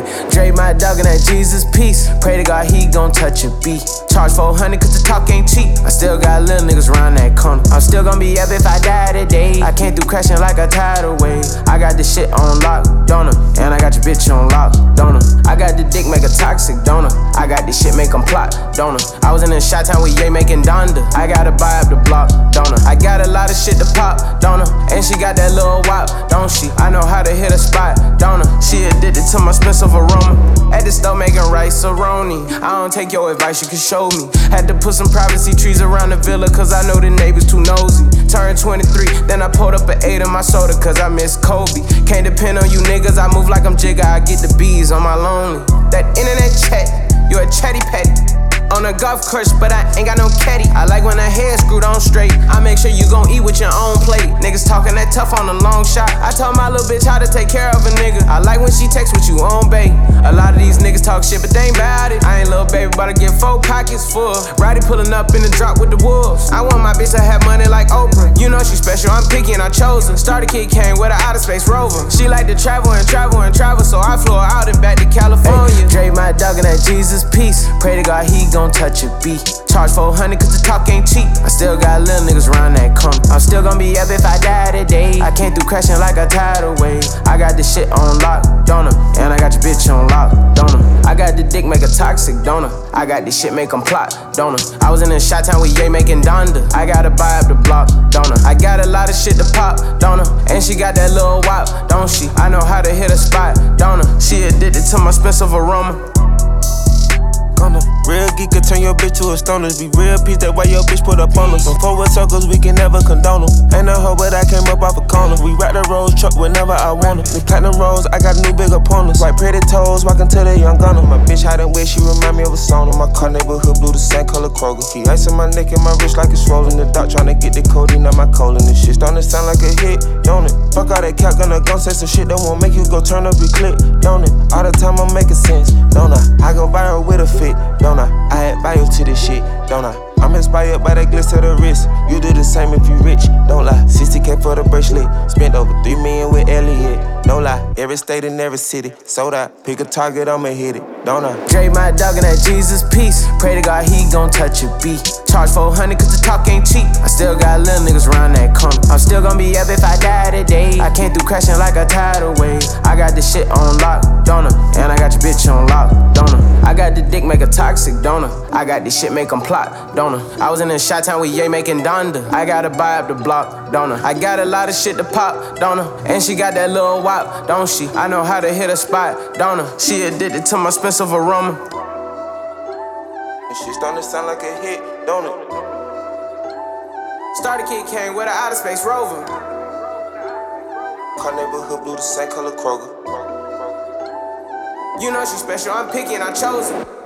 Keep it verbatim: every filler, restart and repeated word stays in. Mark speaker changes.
Speaker 1: Hey, Dre my dog and that Jesus peace. Pray to God he gon' touch a beat. Charge four hundred cause the talk ain't cheap. I still got little niggas round that corner. I'm still gon' be up if I die today. I came through crashing like a tidal wave. I got this shit on lock, don't I? And I got your bitch on lock, don't I? I got the dick make a toxic, don't I? I got this shit make 'em plot, don't I? I was in the shot town with Ye making Donda. I gotta buy up the block, don't I? I got a lot of shit to pop, don't I? And she got that little wop, don't she? I know how to hit a spot, don't I? She addicted to my expensive aroma. At the store making rice aroni. I don't take your advice, you can show me. Had to put some privacy trees around the villa cause I know the neighbors too nosy. Turned twenty-three, then I pulled up an eight in my soda cause I miss Kobe. Can't depend on you niggas, I move like I'm Jigga, I get the bees on my lonely. That internet chat, you a chatty patty. On a golf course, but I ain't got no caddy. I like when the hair screwed on straight. I make sure you gon' eat with your own plate. Niggas talking that tough on a long shot. I told my little bitch how to take care of a nigga. I like when she text with you on bait. A lot of these niggas talk shit, but they ain't bout it. I ain't little baby, but I get four pockets full. Roddy pulling up in the drop with the wolves. I want my bitch to have money like Oprah. You know she special, I'm picky and I chose her. Starter kid came with an outer space rover. She like to travel and travel and travel, so I flew her out and back to California. Hey, Dre my dog and that Jesus peace. Pray to God he gon' touch a beat. Charge four hundred cause the talk ain't cheap. I still got little niggas round that corner. I'm still gon' be up if I die today. I came through crashing like a tidal wave. I got this shit on lock, don't I? And I got your bitch on lock, don't I? I got the dick make a toxic, don't I? I got this shit make 'em plot, don't I? I was in the shot town with Ye making Donda. I gotta buy up the block, don't I? I got a lot of shit to pop, don't I? And she got that little wop, don't she? I know how to hit a spot, don't I? She addicted to my expensive aroma.
Speaker 2: Real geek could turn your bitch to a stoner. Be real peace, that why your bitch put up on us. From forward circles, we can never condone them. Ain't no hoe, but I came up off a corner. We ride the Rolls truck whenever I want it. The platinum rolls, I got new big opponents. White pretty toes, walking to the young gunner. My bitch hide and wet, she remind me of a sauna. My car neighborhood blue, the same color Kroger. Keep ice in my neck and my wrist like it's swollen. The doc tryna get the codeine out my colon. This shit starting to sound like a hit, don't it? Fuck all that cat, gonna go say some shit that won't make you go turn up your clip, don't it? All the time I'm making sense, don't I? I go viral with a fit, don't I? I add value to this shit, don't I? I'm inspired by that glitz of the wrist. You do the same if you rich, don't lie. sixty K for the bracelet. Spent over three million with Elliot, no lie. Every state and every city, sold out. Pick a target, I'ma hit it, don't I?
Speaker 1: Dre my dog and that Jesus peace. Pray to God he gon' touch a beat. Charge four hundred cause the talk ain't cheap. I still got little niggas round that corner. I'm still gon' be up if I die today. I came through crashing like a tidal wave. I got this shit on lock, don't I? And I got your bitch on lock, don't I? I got the dick make a toxic, don't I? I got this shit make 'em plot, don't I? I was in the shot town with Ye making Donda. I gotta buy up the block, don't I? I got a lot of shit to pop, don't I? And she got that little wop, don't she? I know how to hit a spot, don't I? She addicted to my expensive aroma.
Speaker 2: And shit starting to sound like a hit, don't it?
Speaker 1: Starter kid came with an outer space rover.
Speaker 2: Car neighborhood blue, the same color Kroger.
Speaker 1: You know she special, I'm picky and I chose her.